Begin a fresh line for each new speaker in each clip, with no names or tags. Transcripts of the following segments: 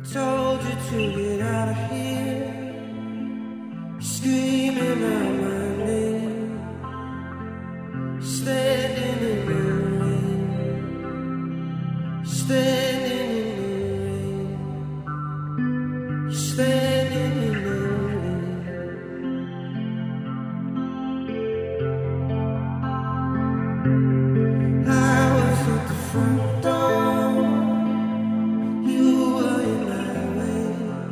Told you to get out of here, screaming out my name, standing in the rain, standing in the rain, standing in the rain. I was at the front door, you were in my way.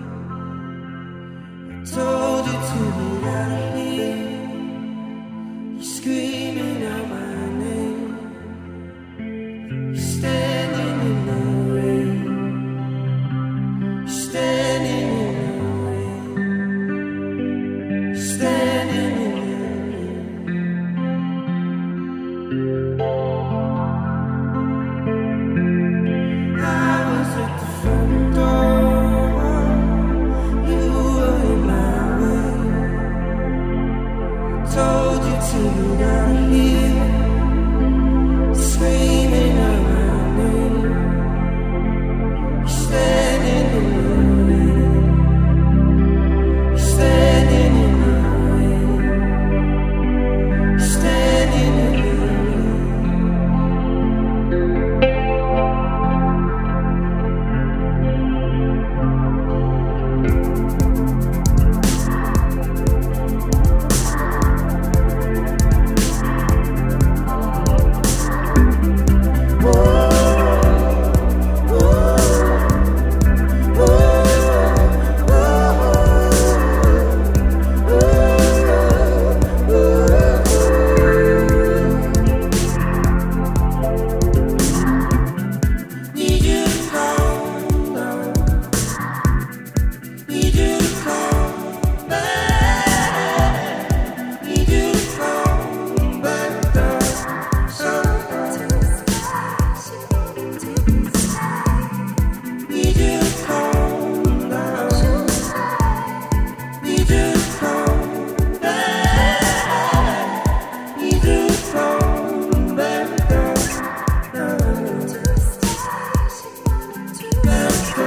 I told you to get out of here, you're screaming out my name, you're standing in the rain, you're standing in the rain, you're standing in the rain. I was at the front door, you were in my way. Told you to get out of here, screaming out my name, you're standing in the rain, you're standing in the rain, you're standing in the rain. Need you to calm down, need you to calm back, need you to calm back down. Need you to calm down, need you to calm back, need you to calm back down, back down.